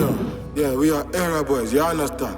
Yeah, we are era boys, you understand?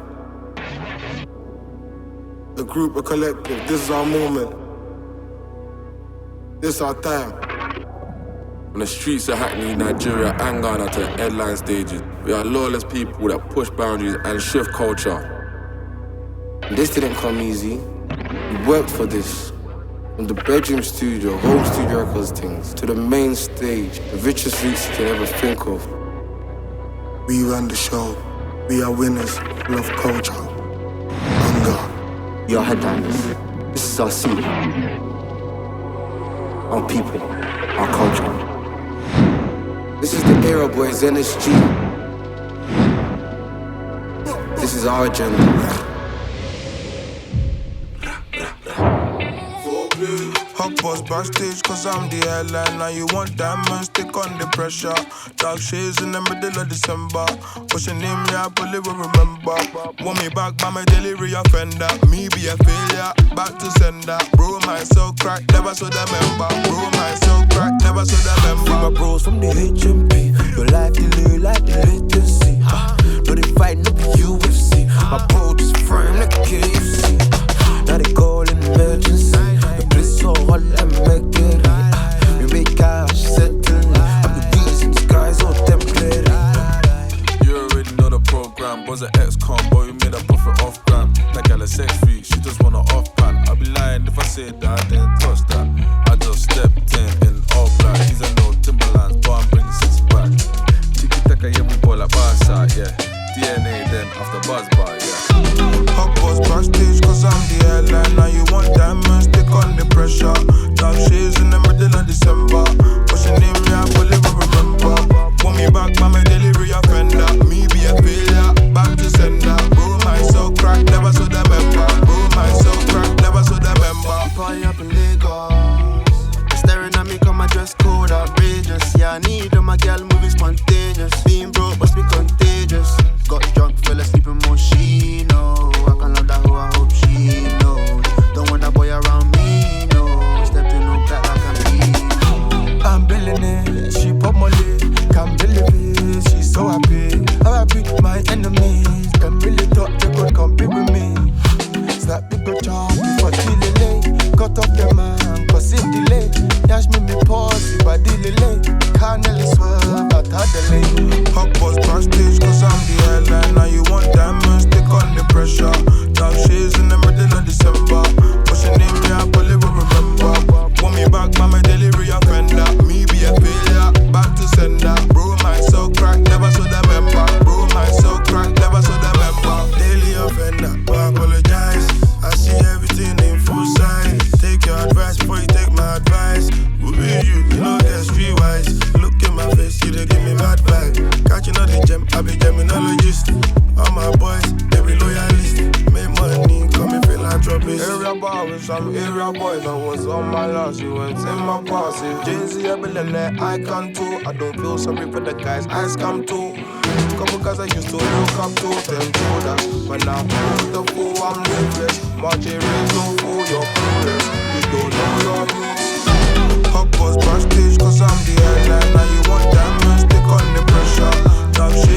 A group, a collective, this is our moment. This is our time. On the streets of Hackney, Nigeria, and Ghana to the headline stages, we are lawless people that push boundaries and shift culture. And this didn't come easy. We worked for this. From the bedroom studio, home studio records things, to the main stage, the richest reach you can ever think of. We run the show. We are winners, love culture. Hunger. We are headliners. This is our city. Our people. Our culture. This is the Era Boys NSG. This is our agenda. Hot boss backstage cause I'm the headline. Now you want diamonds, stick on the pressure. Dark shades in the middle of December. What's your name, yeah, I probably will remember. Want me back by my delivery offender. Me be a failure, back to sender. Bro, my soul crack, never saw the member. Bro, my soul crack, never saw the member. Free my bros from the HMP. Your life delay like the latency. No, they fight, no be UFC. My bro just frame like KFC. Now they call in emergency. The place so hot, let me make it. We make cash, settle. I'm the reason these guys all template. You already know the program. Was an ex-con, boy, we made a profit off gram. That gal a sex freak, she just want an off-pan. I'll be lying if I said that I didn't touch that. I just stepped in all black. These are no Timberlands, but I'm bringing six back. Tiki-taka, yeah, we ball like Barca, yeah. DNA then after buzz bar, yeah. Hot boss backstage cause I'm the headline. Now you want diamonds, stick on the pressure. Dark shades in the middle of December. What's your name, yeah, I probably will remember. Want me back by my delivery offender. Me be a failure, back to sender. Bro, my soul crack, never saw the member. Bro, my soul crack, never saw the member. Party up in Lagos. They're staring at me, cause my dress code outrageous. Yeah, I need them, my girl moving spontaneous. Being broke must be contagious. Got drunk, fell asleep in Moschino. I can love that who I hope she knows. Don't want that boy around me, no. Stepped in no black like I'm I'm billionaire, she pop Molly. Can't believe it, she's so happy. How happy my enemies. Them really thought they could compete with me. Slap the good job before delay. Cut off the man, cause it delay. Yash me pause, but delay. Can't really swerve, but I delay. Hot boss backstage cause I'm the headline. Now you want diamonds, stick on the pressure. Dark shades in the middle of December. What's your name, yeah, I probably will remember. Want me back by my delivery offender. Me be a failure, back to sender. Bro, my soul crack, never saw the member. Bro, my soul crack, never saw the member. Daily offender, but I apologize. I see everything in full sight. Take your advice before you take my advice. Who is you? You know that's streetwise. Look in my face, you they give me mad vibe. Catching all the gem, I be geminologist. All my boys, they be loyalist. Make money, come and philanthropist. Area boys, I'm area boys. I was on my last, you went in my posse. Jay-Z, I believe I can too. I don't feel sorry for the guys I scam too. Couple guys I used to look up to, them shoulders. But now, who's the fool? I'm lifeless. March a raise, no fool, you're clueless. You don't know your rules. Hot boss backstage, cause I'm the headline. Now you want diamonds, stick on the pressure. Top shit.